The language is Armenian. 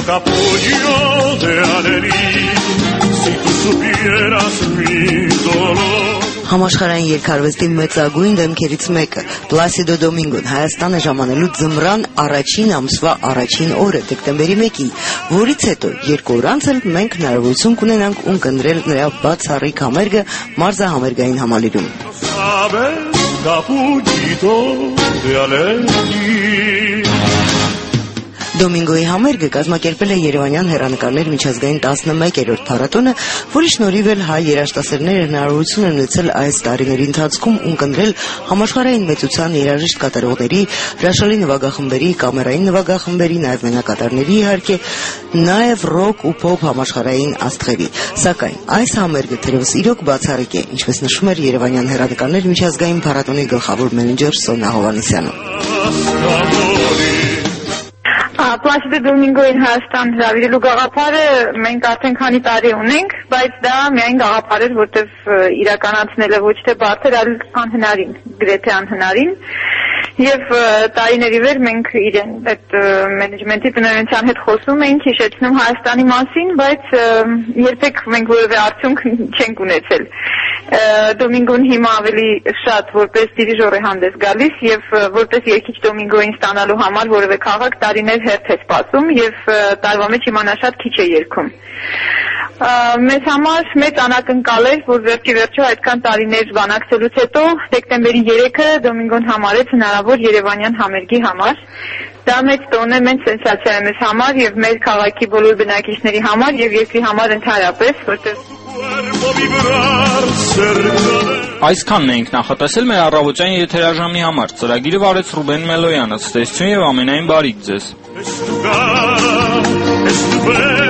capullo de alegría, si tú supieras mi dolor. Համաշխարհային երգարվեստի մեծագույն դեմքերից մեկը Պլասիդո Դոմինգոն Հայաստանը ժամանելու ձմռան առաջին ամսվա առաջին օրը դեկտեմբերի 1-ին, որից հետո 2 օր անց էլ մենք հնարավորություն կունենանք ունկնդրել նրա բացառիկ համերգը մարզահամերգային համալիրում։ Դոմինգոյի համերգը կազմակերպել է Երևանյան հեռանկարներ միջազգային 11-րդ փառատոնը, որի շնորհիվ էլ հայ երաժշտասերները հնարավորություն են ունեցել այս տարիների ընթացքում ունկնդրել համաշխարհային մեծության երաժիշտ կատարողների, հրաշալի նվագախմբերի, կամերային նվագախմբերի, նաև մենակատարների իհարկե, նաև ռոք ու փոփ համաշխարհային աստղերի։ Սակայն այս համերգը թերևս իրոք բացառիկ է, ինչպես նշում էր Երևանյան հեռանկարներ միջազգային փառատոնի գլխավոր մենեջեր Սոնա Հովհաննիսյանը։ Պլասիդո Դոմինգոյին Հայաստան հրավիրելու գաղափարը մենք արդեն քանի տարի ունենք, բայց դա միայն գաղափար էր, որտեղ իրականացնելը ոչ թե բարդ էր, այլ անհնարին, գրեթե անհնարին։ Եվ տարիների վեր մենք իրեն այդ մենեջմենթի տնօրենության հետ խոսում էինք, հիշեցնում Հայաստանի մասին, բայց երբեք մենք որևէ արդյունք չենք ունեցել։ Դոմինգոն հիմա ավելի շատ որպես դիրիժոր է հանդես գալիս եւ որպես երգիչ Դոմինգոյին ստանալու համար որևէ քաղաք տարիներ հերթ է սպասում եւ տարվա մեջ իմանա շատ քիչ է երգում։ Մեզ համար մեծ անակնկալ էր, որ վերջի այդքան տարիներ բանակցելուց հետո դեկտեմբերի 3-ը Դոմինգոն համարեց հնարավոր Երևանյան համերգի համար։ Դա մեծ տոն է, մեծ սենսացիա է մեզ համար եւ մեր քաղաքի բոլոր բնակիչների համար եւ երկրի համար ընդհանրապես, որտեղ Այսքանն էինք նախատեսել մեր առավոտյան եթերաժամի համար։ Ծրագիրը վարեց Ռուբեն Մելոյանը։ Ցտեսություն եւ ամենայն բարիք ձեզ։